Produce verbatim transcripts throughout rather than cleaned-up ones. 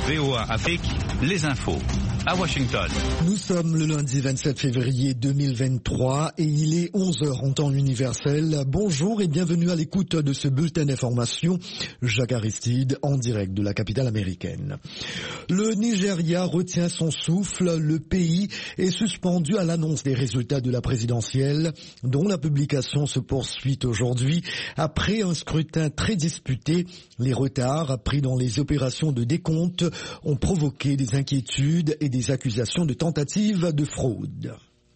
V O A Afrique, les infos. À Washington. Nous sommes le lundi vingt-sept février deux mille vingt-trois et il est onze heures en temps universel. Bonjour et bienvenue à l'écoute de ce bulletin d'information. Jacques Aristide en direct de la capitale américaine. Le Nigeria retient son souffle. Le pays est suspendu à l'annonce des résultats de la présidentielle dont la publication se poursuit aujourd'hui après un scrutin très disputé. Les retards pris dans les opérations de décompte ont provoqué des inquiétudes et des accusations de tentative de fraude.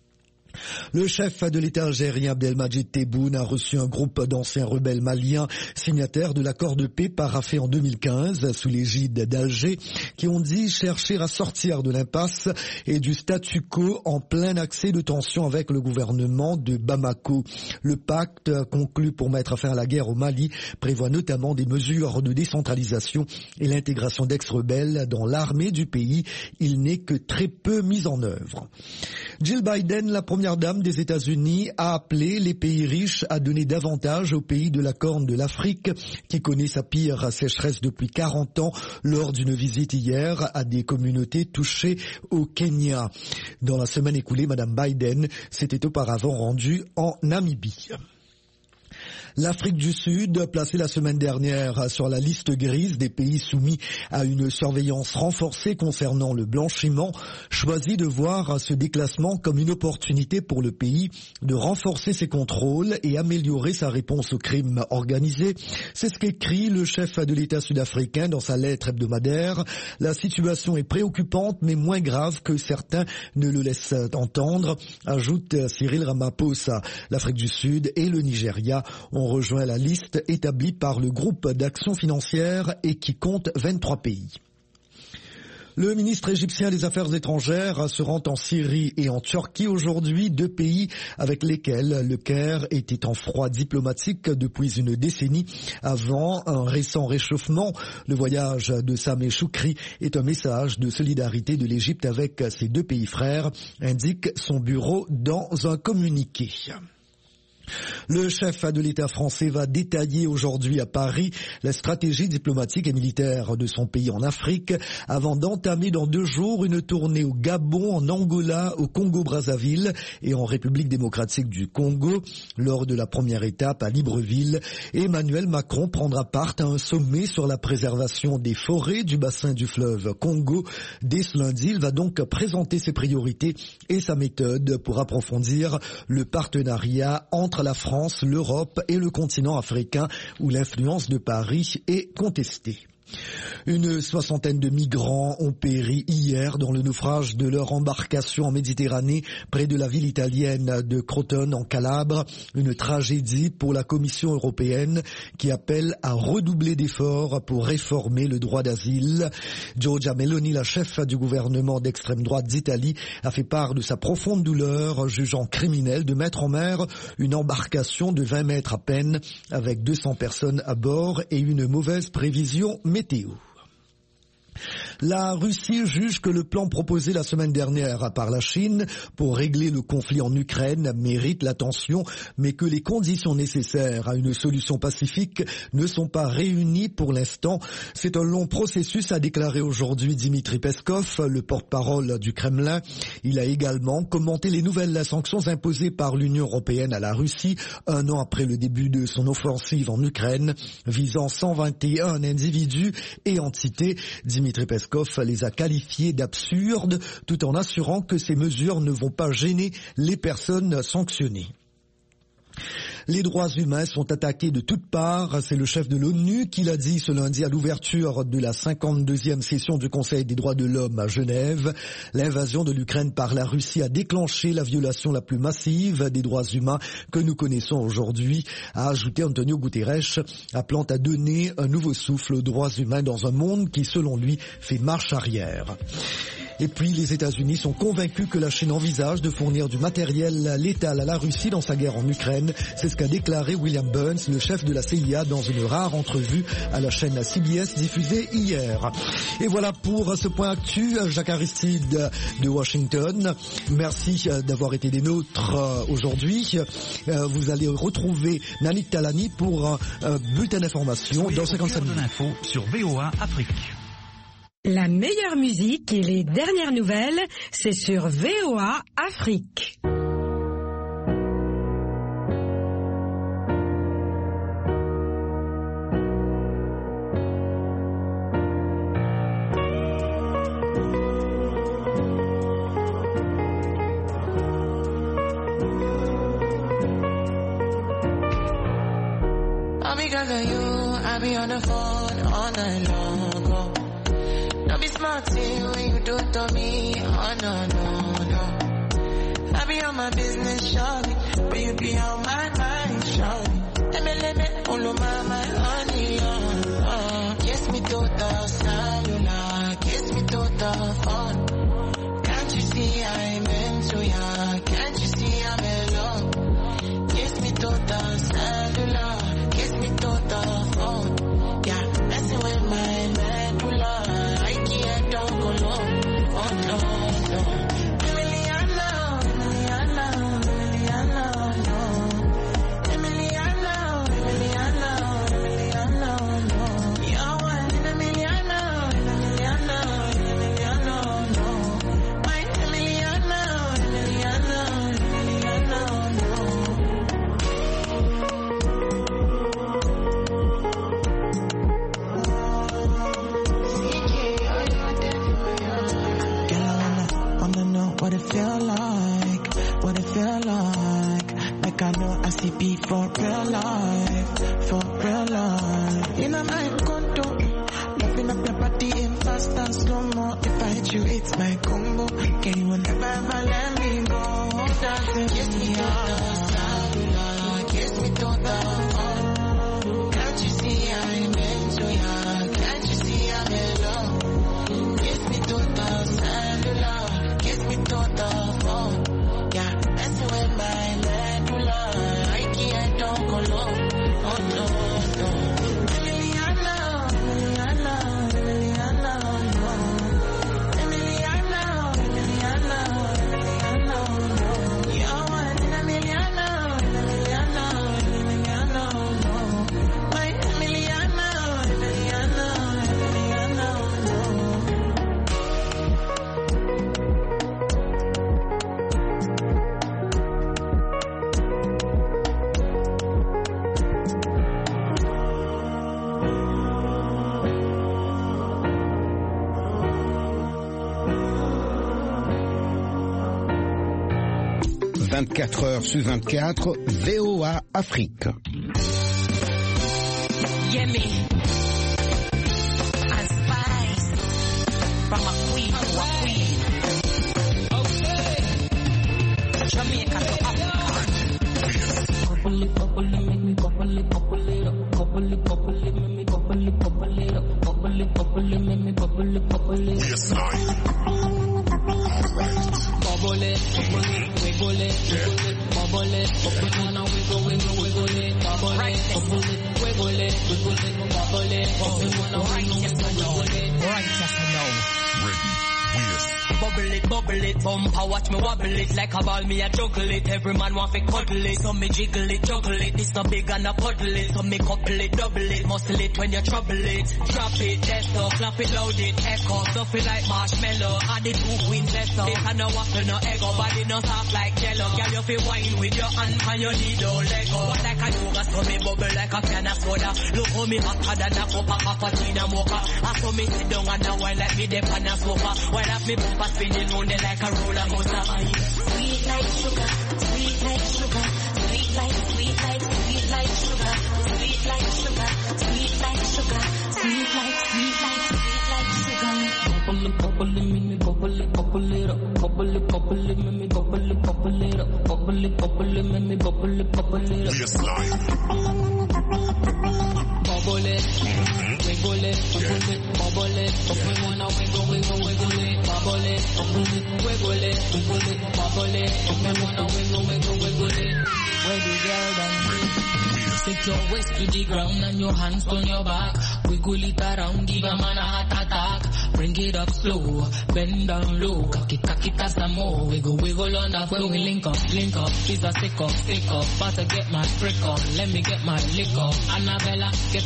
Le chef de l'État algérien Abdelmadjid Tebboune a reçu un groupe d'anciens rebelles maliens signataires de l'accord de paix paraphé en deux mille quinze sous l'égide d'Alger qui ont dit chercher à sortir de l'impasse et du statu quo en plein accès de tension avec le gouvernement de Bamako. Le pacte conclu pour mettre fin à la guerre au Mali prévoit notamment des mesures de décentralisation et l'intégration d'ex-rebelles dans l'armée du pays. Il n'est que très peu mis en œuvre. Jill Biden, la première dame des États-Unis, a appelé les pays riches à donner davantage aux pays de la Corne de l'Afrique qui connaît sa pire sécheresse depuis quarante ans lors d'une visite hier à des communautés touchées au Kenya. Dans la semaine écoulée, Madame Biden s'était auparavant rendue en Namibie. L'Afrique du Sud, placée la semaine dernière sur la liste grise des pays soumis à une surveillance renforcée concernant le blanchiment, choisit de voir ce déclassement comme une opportunité pour le pays de renforcer ses contrôles et améliorer sa réponse au crime organisé. C'est ce qu'écrit le chef de l'État sud-africain dans sa lettre hebdomadaire. La situation est préoccupante mais moins grave que certains ne le laissent entendre, ajoute Cyril Ramaphosa. L'Afrique du Sud et le Nigeria ont rejoint la liste établie par le groupe d'action financière et qui compte vingt-trois pays. Le ministre égyptien des Affaires étrangères se rend en Syrie et en Turquie aujourd'hui, deux pays avec lesquels le Caire était en froid diplomatique depuis une décennie avant un récent réchauffement. Le voyage de Sameh Choukri est un message de solidarité de l'Égypte avec ses deux pays frères, indique son bureau dans un communiqué. Le chef de l'État français va détailler aujourd'hui à Paris la stratégie diplomatique et militaire de son pays en Afrique avant d'entamer dans deux jours une tournée au Gabon, en Angola, au Congo-Brazzaville et en République démocratique du Congo. Lors de la première étape à Libreville, Emmanuel Macron prendra part à un sommet sur la préservation des forêts du bassin du fleuve Congo. Dès ce lundi, il va donc présenter ses priorités et sa méthode pour approfondir le partenariat entre la France, l'Europe et le continent africain où l'influence de Paris est contestée. Une soixantaine de migrants ont péri hier dans le naufrage de leur embarcation en Méditerranée près de la ville italienne de Crotone en Calabre. Une tragédie pour la Commission européenne qui appelle à redoubler d'efforts pour réformer le droit d'asile. Giorgia Meloni, la chef du gouvernement d'extrême droite d'Italie, a fait part de sa profonde douleur, jugeant criminel de mettre en mer une embarcation de vingt mètres à peine avec deux cents personnes à bord et une mauvaise prévision météo. La Russie juge que le plan proposé la semaine dernière par la Chine pour régler le conflit en Ukraine mérite l'attention, mais que les conditions nécessaires à une solution pacifique ne sont pas réunies pour l'instant. C'est un long processus, a déclaré aujourd'hui Dmitri Peskov, le porte-parole du Kremlin. Il a également commenté les nouvelles sanctions imposées par l'Union européenne à la Russie un an après le début de son offensive en Ukraine, visant cent vingt et un individus et entités. Dmitri Peskov les a qualifiés d'absurdes tout en assurant que ces mesures ne vont pas gêner les personnes sanctionnées. Les droits humains sont attaqués de toutes parts, c'est le chef de l'ONU qui l'a dit ce lundi à l'ouverture de la cinquante-deuxième session du Conseil des droits de l'homme à Genève. L'invasion de l'Ukraine par la Russie a déclenché la violation la plus massive des droits humains que nous connaissons aujourd'hui, a ajouté Antonio Guterres, appelant à donner un nouveau souffle aux droits humains dans un monde qui, selon lui, fait marche arrière. Et puis les États-Unis sont convaincus que la Chine envisage de fournir du matériel létal à la Russie dans sa guerre en Ukraine. C'est ce qu'a déclaré William Burns, le chef de la C I A, dans une rare entrevue à la chaîne C B S diffusée hier. Et voilà pour ce point actu. Jacques Aristide de Washington. Merci d'avoir été des nôtres aujourd'hui. Vous allez retrouver Nanik Talani pour un bulletin d'information dans cinquante-cinq minutes. Sur V O A Afrique. La meilleure musique et les dernières nouvelles, c'est sur V O A Afrique. Because of you, I be on the phone all night long. Oh. Don't be smart when you do it to me. Oh no, no, no. I be on my business, shawty, but you be on my mind, shawty. Let me, let me, all of my, my honey, oh, oh. Kiss me to the cellular, kiss me to the phone. Can't you see I'm into ya? Can't you see I'm in love? Kiss me to the cellular. Kiss me to the phone, yeah, messing with my medulla, I can't don't go low, oh no, no. Emiliano, Emiliano, Emiliano, no. Emiliano, Emiliano, Emiliano, no. You're one in a Emiliano, Emiliano, Emiliano, no. My Emiliano, Emiliano, Emiliano, no. What it feel like, what it feel like. Like I know I see beat for real life, for real life. In a my condo, loving up your body in fast and slow mo. If I hit you, it's my combo. Can you never ever let me go? That's kiss me to the cellular, kiss me to the phone. Can't you see I'm into ya? Can't you see I'm in love? Kiss me to the cellular. Kiss me to the phone, yeah, messing with my medulla, I can't don't go low, oh no, no. Emiliano, Emiliano, Emiliano, no. Emiliano, Emiliano, Emiliano, no. You're one in Emiliano, Emiliano, Emiliano, no. My Emiliano, Emiliano, Emiliano, no. vingt-quatre heures sur vingt-quatre, V O A Afrique. Yeah, me. And spice. From a queen to a queen. Okay. Jamaica to Africa. Couple it, couple it, make me couple it, couple it up. Couple it, couple it, make me couple it, couple it up. Couple it, couple it, make me couple it, couple it. Yes, bubble it, bubble it, wiggle it, wiggle it, bubble it, up and down and wiggle, wiggle, wiggle it, bubble it, bubble it, wiggle it, wiggle it, bubble it, up and down and wiggle, wiggle, wiggle it. Right, yes or no? Ready, yes. Bubble it, bubble it, bumper, watch me wobble it like a ball, me a juggle it. Every man want fi cuddle it, so me jiggle it, juggle it. This no big and a puddle it, so me couple it, double it, muscle it when you trouble it. Drop it, test up, clap it, load it, echo, stuff it like marshmallow. Add it two queens, let's up. This and no waffle, no egg, body no soft like jello. Girl, you fi wine with your hand and your need don't let go. What like a yoga, so me bubble like a can of soda. Look how me hotter than a cup of cappuccino mocha. I saw me sit down and a wine like me dip on a sofa. While I me bumper spinning round it like a roller coaster. Sweet like sugar, sweet like sugar, sweet like, sweet like, sweet like sugar, sweet like sugar, sweet like sugar, sweet like, sweet like, sweet like sugar. Bubble it, bubble it, make me bubble it, bubble it up. Bubble it, bubble it, make me bubble it, bubble it up. Bubble it, bubble it, make me bubble it, bubble it up. Yes, bubble it, wiggle it, wiggle it, bubble it. Up we wanna wiggle, wiggle, wiggle it, bubble it, bubble it, wiggle it, wiggle it, bubble it. Up we wanna wiggle, wiggle, wiggle it. Where the girl done? Take your waist to the ground and your hands on your back. Wiggle it around, give a man a heart attack. Bring it up slow, bend down low. Cock it, cock it, cast some more. Wiggle, wiggle on that when we link up, link up. She's a sick up, sick up. About to get my trick on, let me get my lick up. Annabella, get